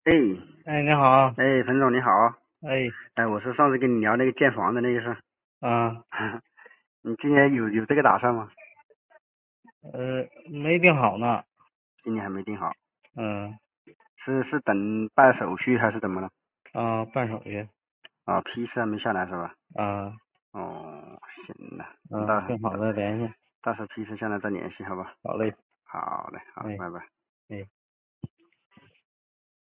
哎哎，你好。 哎，彭总你好。 哎。 哎，我是上次跟你聊那个建房的那个事。 啊。 你今年有这个打算吗？ 没定好呢。 今年还没定好。 嗯。 是等办手续还是怎么了？ 啊，办手续。 啊，批次还没下来是吧？ 啊。 哦，行了， 嗯，定好再联系。 到时候批次下来再联系好吧？ 好嘞。 好嘞，好， 哎。 拜拜。 哎。